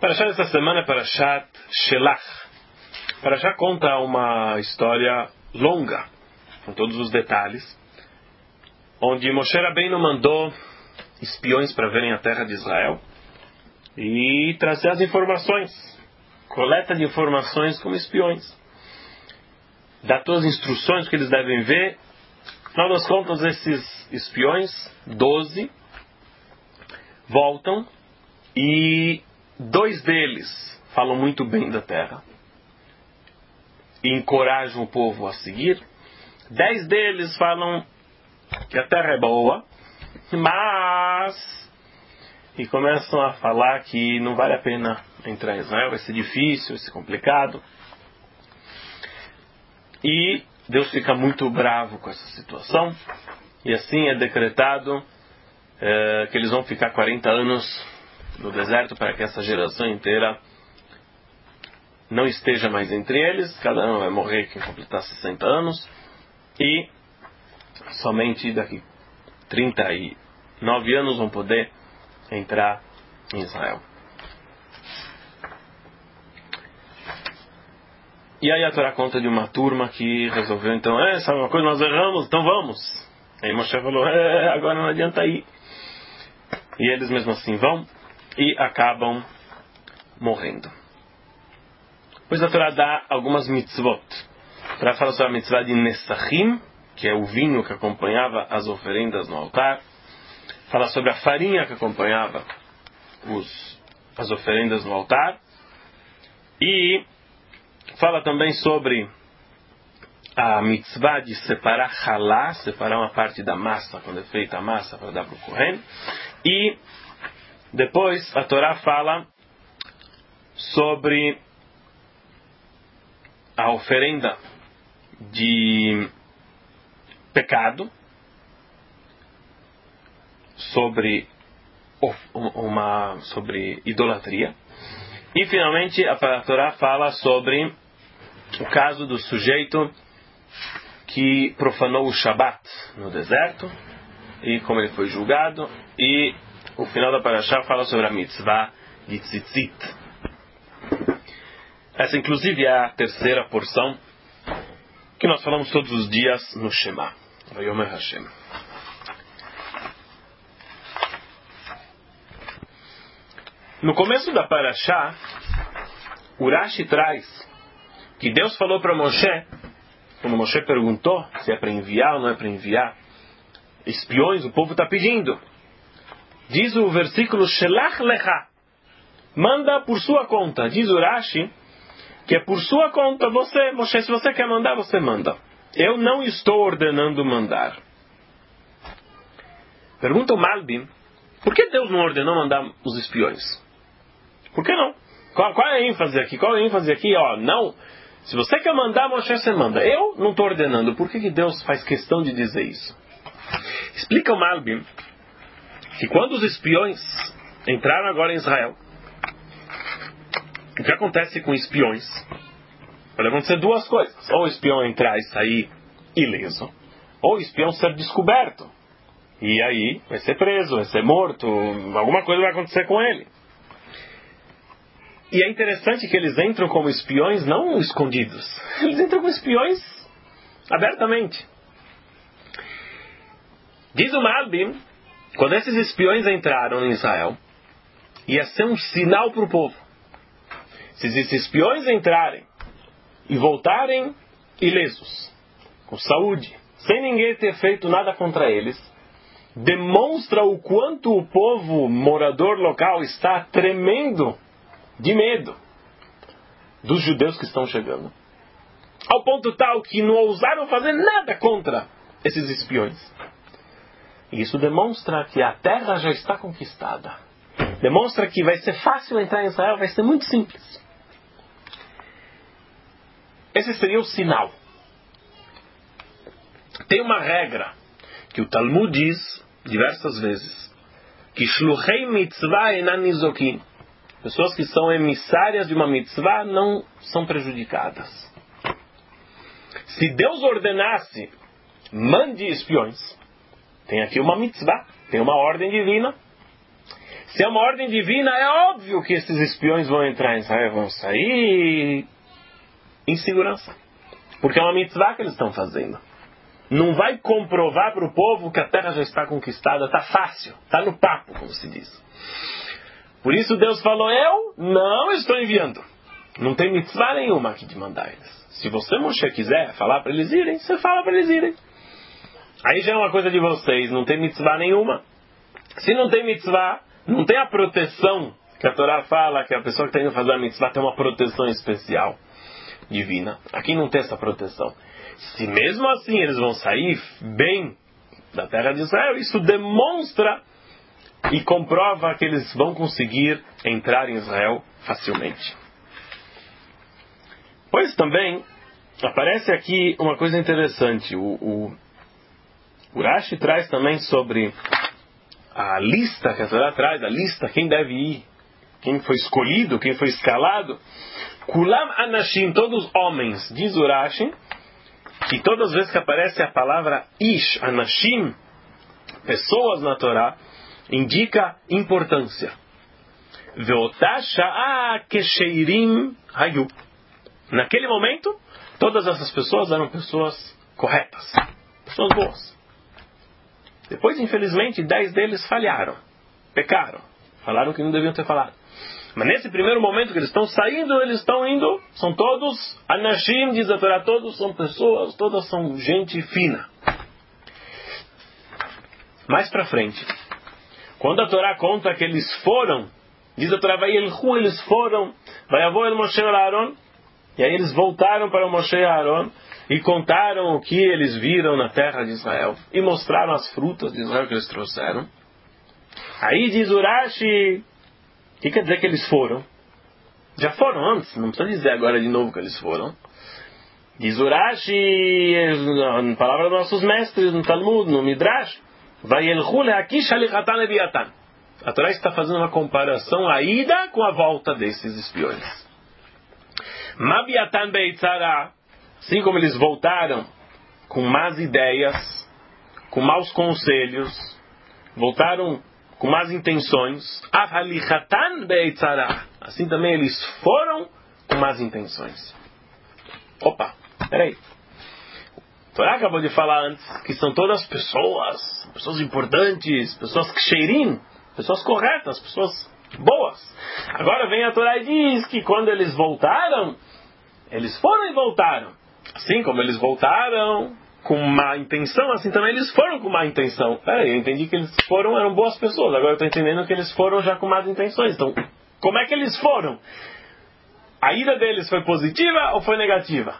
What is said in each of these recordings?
Parashat esta semana é Parashat Shelach. Parashat conta uma história longa, com todos os detalhes, onde Moshe Rabbeinu mandou espiões para verem a terra de Israel e trazer as informações, coleta de informações como espiões. Dá todas as instruções que eles devem ver. Afinal das contas, esses espiões, 12, voltam e 2 deles falam muito bem da terra e encorajam o povo a seguir. 10 deles falam que a terra é boa, mas... e começam a falar que não vale a pena entrar em Israel, vai ser difícil, vai ser complicado. E Deus fica muito bravo com essa situação, e assim é decretado que eles vão ficar 40 anos no deserto para que essa geração inteira não esteja mais entre eles. Cada um vai morrer quem completar 60 anos, e somente daqui 39 anos vão poder entrar em Israel. E aí a Torá conta de uma turma que resolveu, então, sabe uma coisa, nós erramos, então vamos. Aí Moshe falou, agora não adianta ir. E eles mesmo assim vão e acabam morrendo. Depois a Torá dá algumas mitzvot. A Torá fala sobre a mitzvah de Nessachim, que é o vinho que acompanhava as oferendas no altar. Fala sobre a farinha que acompanhava as oferendas no altar. E fala também sobre a mitzvah de separar halá, separar uma parte da massa, quando é feita a massa, para dar para o Kohen. E depois a Torá fala sobre a oferenda de pecado, sobre idolatria. E finalmente a Torá fala sobre o caso do sujeito que profanou o Shabat no deserto e como ele foi julgado. E o final da Parashá fala sobre a mitzvah de tzitzit. Essa inclusive é a terceira porção que nós falamos todos os dias no Shema. Vayomer Hashem. No começo da Parashá, Urashi traz que Deus falou para Moshe, quando Moshe perguntou se é para enviar ou não é para enviar espiões, o povo está pedindo. Diz o versículo Shelach lecha, manda por sua conta. Diz Urashi que é por sua conta. Você, Moshe, se você quer mandar, você manda. Eu não estou ordenando mandar. Pergunta o Malbim, por que Deus não ordenou mandar os espiões? Por que não? Qual é a ênfase aqui? Qual é a ênfase aqui? Não. Se você quer mandar, Moshe, você manda. Eu não estou ordenando. Por que Deus faz questão de dizer isso? Explica o Malbim que quando os espiões entraram agora em Israel, o que acontece com espiões? Pode acontecer 2 coisas. Ou o espião entrar e sair ileso, ou o espião ser descoberto. E aí vai ser preso, vai ser morto, alguma coisa vai acontecer com ele. E é interessante que eles entram como espiões não escondidos. Eles entram como espiões abertamente. Diz o Malbim, quando esses espiões entraram em Israel, ia ser um sinal para o povo. Se esses espiões entrarem e voltarem ilesos, com saúde, sem ninguém ter feito nada contra eles, demonstra o quanto o povo morador local está tremendo de medo dos judeus que estão chegando, ao ponto tal que não ousaram fazer nada contra esses espiões. E isso demonstra que a terra já está conquistada. Demonstra que vai ser fácil entrar em Israel, vai ser muito simples. Esse seria o sinal. Tem uma regra que o Talmud diz diversas vezes, que shluchei mitzvah enan nizokin. Pessoas que são emissárias de uma mitzvah não são prejudicadas. Se Deus ordenasse, mande espiões, tem aqui uma mitzvah, tem uma ordem divina. Se é uma ordem divina, é óbvio que esses espiões vão entrar em Israel, vão sair em segurança. Porque é uma mitzvah que eles estão fazendo. Não vai comprovar para o povo que a terra já está conquistada, está fácil, está no papo, como se diz. Por isso Deus falou, eu não estou enviando. Não tem mitzvah nenhuma aqui de mandar eles. Se você, Moshe, quiser falar para eles irem, você fala para eles irem. Aí já é uma coisa de vocês, não tem mitzvah nenhuma. Se não tem mitzvah, não tem a proteção que a Torá fala, que a pessoa que está indo fazer a mitzvah tem uma proteção especial, divina. Aqui não tem essa proteção. Se mesmo assim eles vão sair bem da terra de Israel, isso demonstra e comprova que eles vão conseguir entrar em Israel facilmente. Pois também aparece aqui uma coisa interessante. O Rashi traz também sobre a lista que a Torá traz, a lista, quem deve ir, quem foi escolhido, quem foi escalado. Kulam Anashim, todos homens, diz o Rashi, que todas as vezes que aparece a palavra Ish, Anashim, pessoas na Torá, indica importância. Veotasha Kesheirim Hayu. Naquele momento, todas essas pessoas eram pessoas corretas, pessoas boas. Depois, infelizmente, 10 deles falharam, pecaram, falaram que não deviam ter falado. Mas nesse primeiro momento que eles estão saindo, eles estão indo, são todos Anashim, diz a Torá, todos são pessoas, todas são gente fina. Mais pra frente, quando a Torá conta que eles foram, diz a Torá, Vayelchu, eles foram, Vayavô el Moshe el Aaron, e aí eles voltaram para o Moshe e Aaron e contaram o que eles viram na terra de Israel e mostraram as frutas de Israel que eles trouxeram. Aí diz o Rashi, o que quer dizer que eles foram? Já foram antes, não precisa dizer agora de novo que eles foram. Diz o Rashi, na palavra dos nossos mestres, no Talmud, no Midrash, Vayelchu le'akish halichatan leviatan. A Torá está fazendo uma comparação a ida com a volta desses espiões. Mabiatan beitzara, assim como eles voltaram com más ideias, com maus conselhos, voltaram com más intenções, avalichatan beitzara, assim também eles foram com más intenções. Opa, peraí. A Torá acabou de falar antes que são todas pessoas importantes, pessoas ksherim, pessoas corretas, pessoas boas. Agora vem a Torá e diz que quando eles voltaram, eles foram e voltaram. Assim como eles voltaram com má intenção, assim também eles foram com má intenção. Peraí, eu entendi que eles foram, eram boas pessoas. Agora eu estou entendendo que eles foram já com más intenções. Então, como é que eles foram? A ida deles foi positiva ou foi negativa?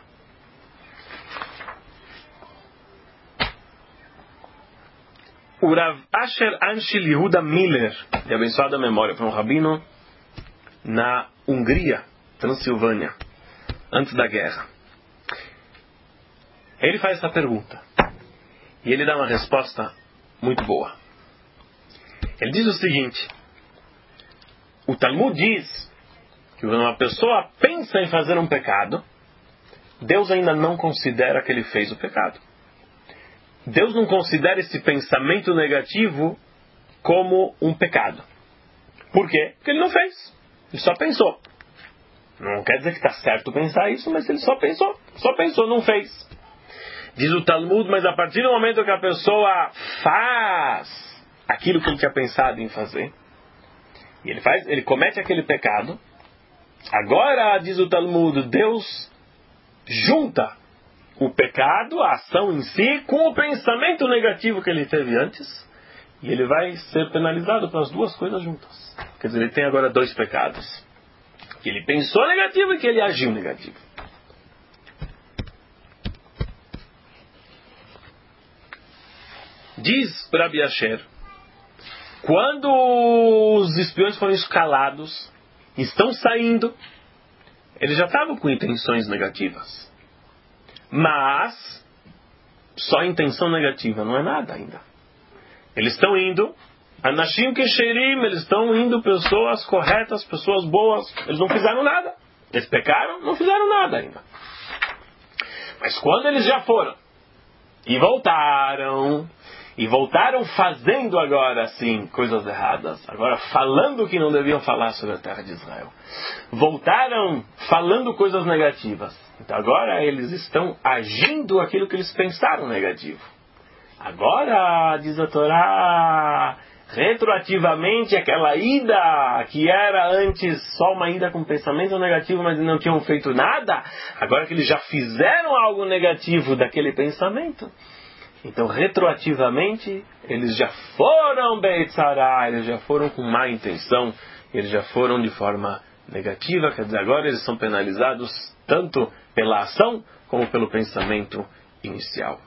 O Rav Asher Anshel Yehuda Miller, de abençoada memória, foi um rabino na Hungria, Transilvânia, antes da guerra. Ele faz essa pergunta e ele dá uma resposta muito boa. Ele diz o seguinte: o Talmud diz que quando uma pessoa pensa em fazer um pecado, Deus ainda não considera que ele fez o pecado. Deus não considera esse pensamento negativo como um pecado. Por quê? Porque ele não fez. Ele só pensou. Não quer dizer que está certo pensar isso, mas ele só pensou, não fez. Diz o Talmud, mas a partir do momento que a pessoa faz aquilo que ele tinha pensado em fazer, e ele comete aquele pecado, agora, diz o Talmud, Deus junta o pecado, a ação em si, com o pensamento negativo que ele teve antes, e ele vai ser penalizado pelas duas coisas juntas. Quer dizer, ele tem agora 2 pecados. Que ele pensou negativo e que ele agiu negativo. Diz Rabi Asher, quando os espiões foram escalados, estão saindo, eles já estavam com intenções negativas. Mas só intenção negativa não é nada ainda. Eles estão indo Anashim Kesherim, eles estão indo pessoas corretas, pessoas boas. Eles não fizeram nada. Eles pecaram, não fizeram nada ainda. Mas quando eles já foram e voltaram E voltaram fazendo agora, assim, coisas erradas. Agora falando que não deviam falar sobre a terra de Israel. Voltaram falando coisas negativas. Então agora eles estão agindo aquilo que eles pensaram negativo. Agora, diz a Torá, retroativamente aquela ida que era antes só uma ida com pensamento negativo, mas não tinham feito nada. Agora que eles já fizeram algo negativo daquele pensamento. Então, retroativamente, eles já foram beitzará, eles já foram com má intenção, eles já foram de forma negativa, quer dizer, agora eles são penalizados tanto pela ação como pelo pensamento inicial.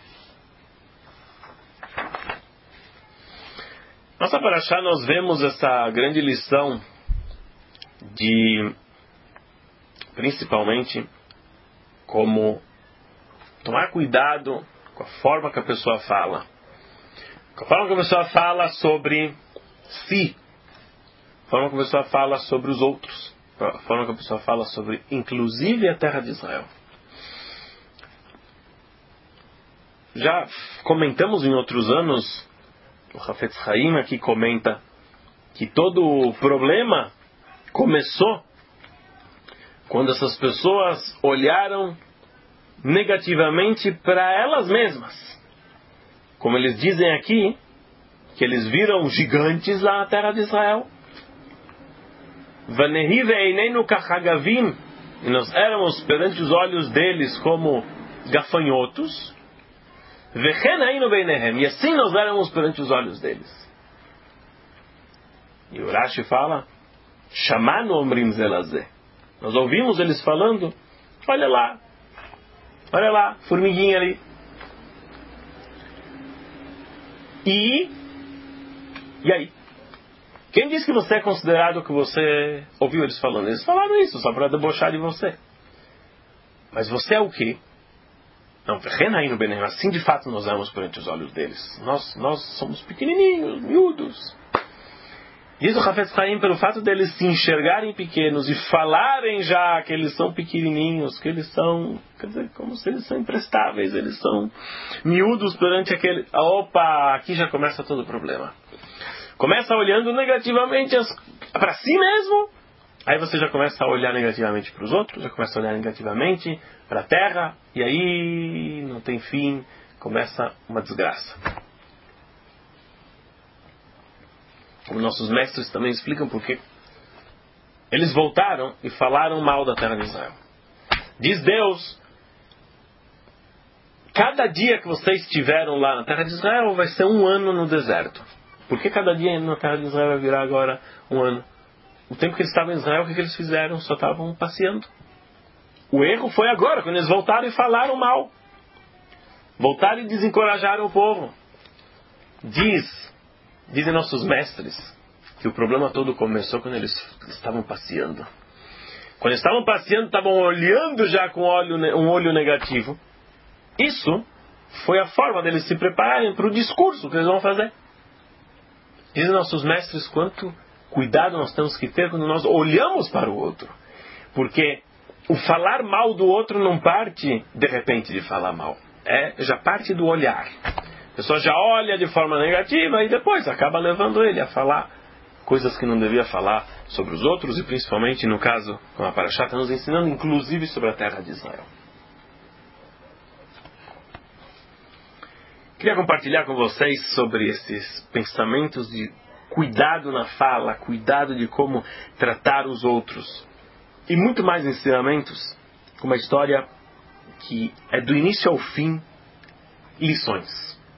Nossa paraxá nós vemos essa grande lição de, principalmente, como tomar cuidado com a forma que a pessoa fala. Com a forma que a pessoa fala sobre si. A forma que a pessoa fala sobre os outros. A forma que a pessoa fala sobre, inclusive, a terra de Israel. Já comentamos em outros anos, o Hafetz Haim aqui comenta que todo o problema começou quando essas pessoas olharam negativamente para elas mesmas. Como eles dizem aqui, que eles viram gigantes lá na terra de Israel. Vanehi ve'eineinu kachagavim, e nós éramos perante os olhos deles como gafanhotos. Vechen hainu beinehem, e assim nós éramos perante os olhos deles. E o Rashi fala, Shamanu omrim zelazeh. Nós ouvimos eles falando, olha lá, formiguinha ali. E aí? Quem disse que você é considerado que você ouviu eles falando? Eles falaram isso só para debochar de você. Mas você é o quê? Não, assim de fato nós éramos perante os olhos deles. Nós somos pequenininhos, miúdos. Diz o Hafetz Haim, pelo fato deles se enxergarem pequenos e falarem já que eles são pequenininhos, que eles são, quer dizer, como se eles são imprestáveis, eles são miúdos perante aquele... Opa, aqui já começa todo o problema. Começa olhando negativamente para si mesmo, aí você já começa a olhar negativamente para os outros, já começa a olhar negativamente para a terra, e aí não tem fim, começa uma desgraça. Como nossos mestres também explicam por quê. Eles voltaram e falaram mal da terra de Israel. Diz Deus, cada dia que vocês estiveram lá na terra de Israel vai ser um ano no deserto. Por que cada dia na terra de Israel vai virar agora um ano? O tempo que eles estavam em Israel, o que eles fizeram? Só estavam passeando. O erro foi agora, quando eles voltaram e falaram mal. Voltaram e desencorajaram o povo. Dizem nossos mestres que o problema todo começou quando eles estavam passeando. Quando estavam passeando, estavam olhando já com um olho negativo. Isso foi a forma deles se prepararem para o discurso que eles vão fazer. Dizem nossos mestres quanto cuidado nós temos que ter quando nós olhamos para o outro. Porque o falar mal do outro não parte de repente de falar mal. Já parte do olhar. A pessoa já olha de forma negativa e depois acaba levando ele a falar coisas que não devia falar sobre os outros e principalmente no caso, como a Parashá está nos ensinando, inclusive sobre a terra de Israel. Queria compartilhar com vocês sobre esses pensamentos de cuidado na fala, cuidado de como tratar os outros. E muito mais ensinamentos, com uma história que é do início ao fim, lições.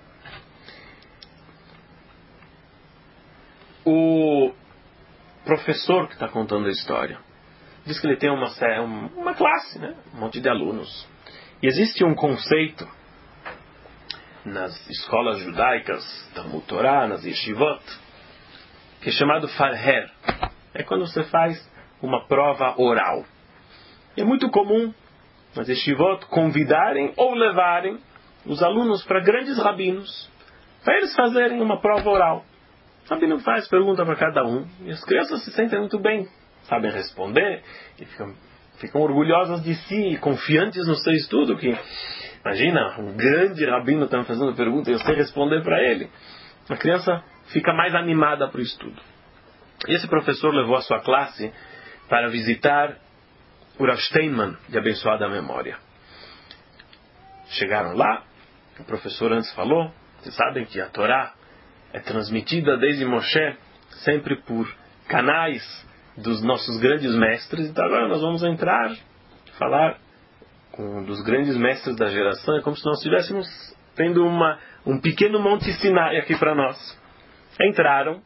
O professor que está contando a história diz que ele tem uma classe, né? Um monte de alunos. E existe um conceito nas escolas judaicas, Talmud Torá, nas yeshivot, que é chamado farher. É quando você faz uma prova oral. E é muito comum nas yeshivot convidarem ou levarem os alunos para grandes rabinos, para eles fazerem uma prova oral. O rabino faz pergunta para cada um, e as crianças se sentem muito bem, sabem responder, e ficam orgulhosas de si, confiantes no seu estudo, que Imagina, um grande rabino está me fazendo pergunta e eu sei responder para ele. A criança fica mais animada para o estudo. E esse professor levou a sua classe para visitar o Rav Steinman, de abençoada memória. Chegaram lá, o professor antes falou, vocês sabem que a Torá é transmitida desde Moshe, sempre por canais dos nossos grandes mestres. Então agora nós vamos entrar, falar com um dos grandes mestres da geração. É como se nós estivéssemos tendo um pequeno Monte Sinai aqui para nós. Entraram,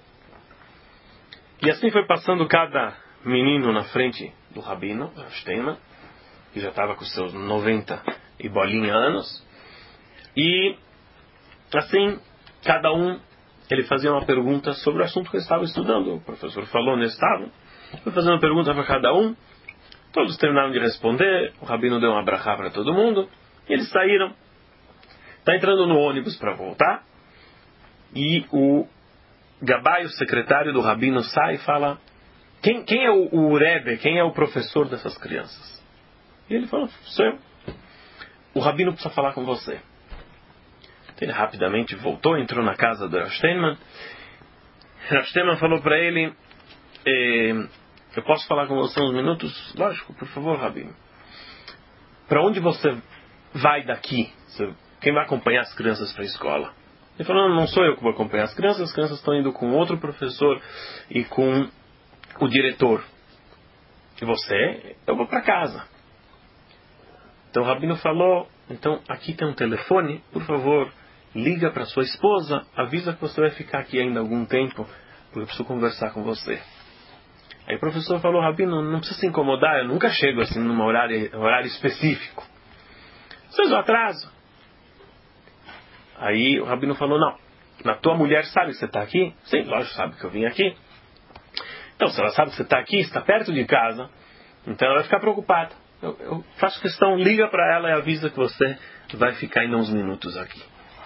e assim foi passando cada menino na frente do rabino, Steinman, que já estava com seus 90 e bolinha anos. E assim, cada um, ele fazia uma pergunta sobre o assunto que ele estava estudando. O professor falou onde estavam, foi fazendo uma pergunta para cada um. Todos terminaram de responder, o rabino deu uma brachá para todo mundo, e eles saíram. Está entrando no ônibus para voltar, e o Gabai, o secretário do rabino, sai e fala: quem é o Rebbe, quem é o professor dessas crianças? E ele falou: sou eu. O rabino precisa falar com você. Ele rapidamente voltou, entrou na casa do Rav Steinman. Rav Steinman falou para ele: eu posso falar com você uns minutos? Lógico, por favor, rabino. Para onde você vai daqui? Quem vai acompanhar as crianças para a escola? Ele falou: não sou eu que vou acompanhar as crianças estão indo com outro professor e com o diretor. E você? Eu vou para casa. Então o rabino falou: então aqui tem um telefone, por favor, liga para sua esposa, avisa que você vai ficar aqui ainda algum tempo, porque eu preciso conversar com você. Aí o professor falou: rabino, não precisa se incomodar, eu nunca chego assim num horário específico. Vocês vão atraso. Aí o rabino falou: não, a tua mulher sabe que você está aqui? Sim, lógico, sabe que eu vim aqui. Então, se ela sabe que você está aqui, está perto de casa, então ela vai ficar preocupada. Eu faço questão, liga para ela e avisa que você vai ficar ainda uns minutos aqui.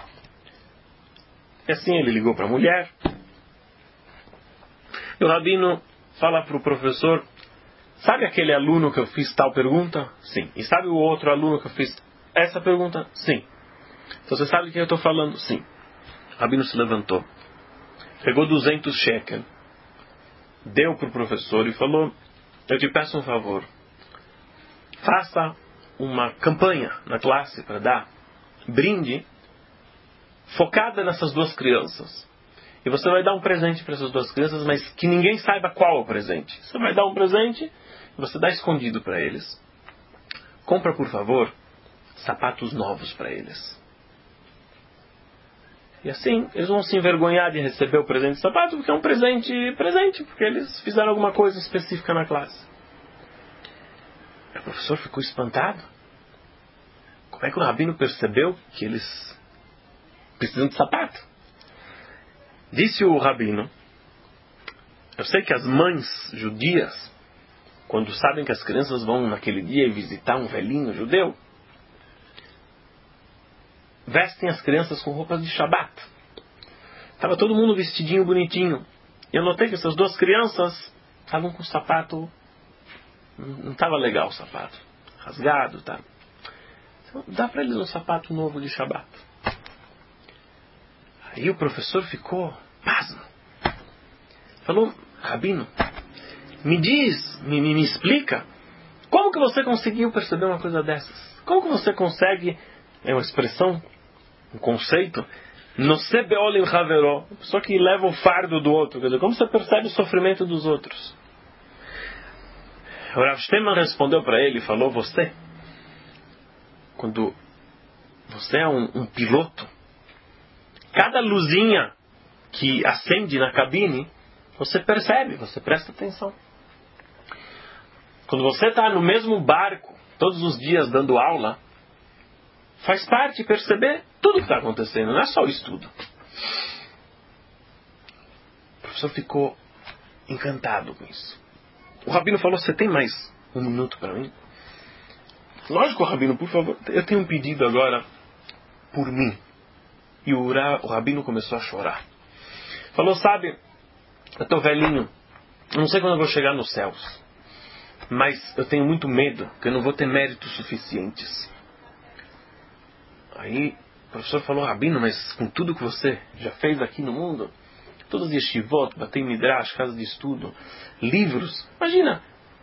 E assim ele ligou para a mulher. E o rabino fala para o professor: sabe aquele aluno que eu fiz tal pergunta? Sim. E sabe o outro aluno que eu fiz essa pergunta? Sim. Então você sabe de quem eu estou falando? Sim. O rabino se levantou, pegou 200 shekel, deu para o professor e falou: eu te peço um favor, faça uma campanha na classe para dar brinde focada nessas duas crianças. E você vai dar um presente para essas duas crianças, mas que ninguém saiba qual é o presente. Você vai dar um presente e você dá escondido para eles. Compra, por favor, sapatos novos para eles. E assim, eles vão se envergonhar de receber o presente de sapato, porque é um presente, porque eles fizeram alguma coisa específica na classe. O professor ficou espantado. Como é que o rabino percebeu que eles precisam de sapato? Disse o rabino: eu sei que as mães judias, quando sabem que as crianças vão naquele dia visitar um velhinho judeu, vestem as crianças com roupas de Shabat. Estava todo mundo vestidinho, bonitinho. E eu notei que essas duas crianças estavam com o sapato... não estava legal o sapato. Rasgado, tá? Então, dá para eles um sapato novo de Shabat. Aí o professor ficou pasmo. Falou: rabino, me diz, me explica, como que você conseguiu perceber uma coisa dessas? Como que você consegue... é uma expressão, um conceito, nocé be'olim haveró, só que leva o fardo do outro. Quer dizer, como você percebe o sofrimento dos outros? O Rav Steinman respondeu para ele e falou: quando você é um piloto, cada luzinha que acende na cabine, você percebe, você presta atenção. Quando você está no mesmo barco, todos os dias dando aula, faz parte perceber tudo que está acontecendo, não é só o estudo. O professor ficou encantado com isso. O rabino falou: você tem mais um minuto para mim? Lógico, rabino, por favor, eu tenho um pedido agora por mim. E o rabino começou a chorar. Falou: sabe, eu estou velhinho, não sei quando eu vou chegar nos céus, mas eu tenho muito medo que eu não vou ter méritos suficientes. Aí o professor falou: Rabino, mas com tudo que você já fez aqui no mundo, todas as yeshivot, batei midrash, casa de estudo, livros, imagina,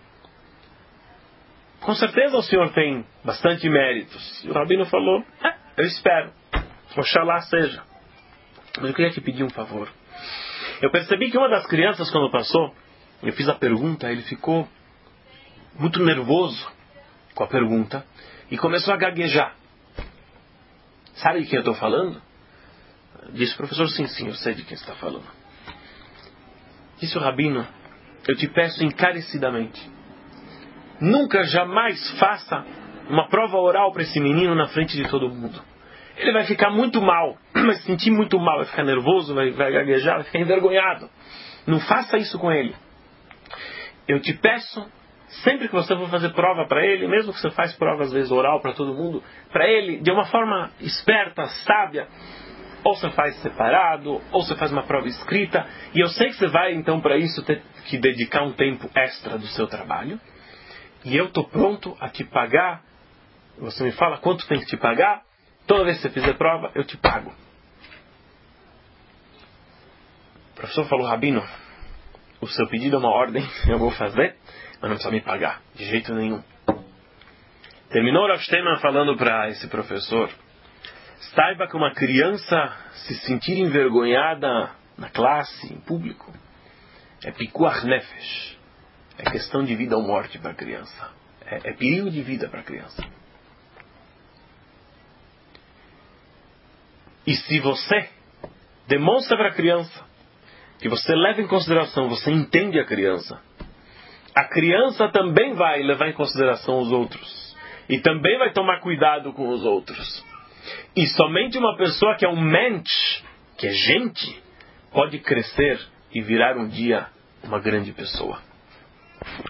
com certeza o senhor tem bastante méritos. E o Rabino falou: eu espero, oxalá seja. Mas eu queria te pedir um favor. Eu percebi que uma das crianças, quando passou, eu fiz a pergunta, ele ficou muito nervoso com a pergunta e começou a gaguejar. Sabe de quem eu estou falando? Disse o professor: sim, eu sei de quem você está falando. Disse o Rabino: eu te peço encarecidamente, nunca, jamais faça uma prova oral para esse menino na frente de todo mundo. Ele vai ficar muito mal, vai se sentir muito mal, vai ficar nervoso, vai gaguejar, vai ficar envergonhado. Não faça isso com ele. Eu te peço, sempre que você for fazer prova para ele, mesmo que você faz prova às vezes oral para todo mundo, para ele, de uma forma esperta, sábia, ou você faz separado, ou você faz uma prova escrita, e eu sei que você vai então para isso ter que dedicar um tempo extra do seu trabalho, e eu estou pronto a te pagar. Você me fala quanto tem que te pagar, toda vez que você fizer prova, eu te pago. O professor falou: Rabino, o seu pedido é uma ordem, eu vou fazer, mas não precisa me pagar, de jeito nenhum. Terminou o Rav Steinman falando para esse professor: saiba que uma criança se sentir envergonhada na classe, em público, é pikuach nefesh, é questão de vida ou morte para a criança, é perigo de vida para a criança. E se você demonstra para a criança que você leva em consideração, você entende a criança também vai levar em consideração os outros. E também vai tomar cuidado com os outros. E somente uma pessoa que é um mensch, que é gente, pode crescer e virar um dia uma grande pessoa.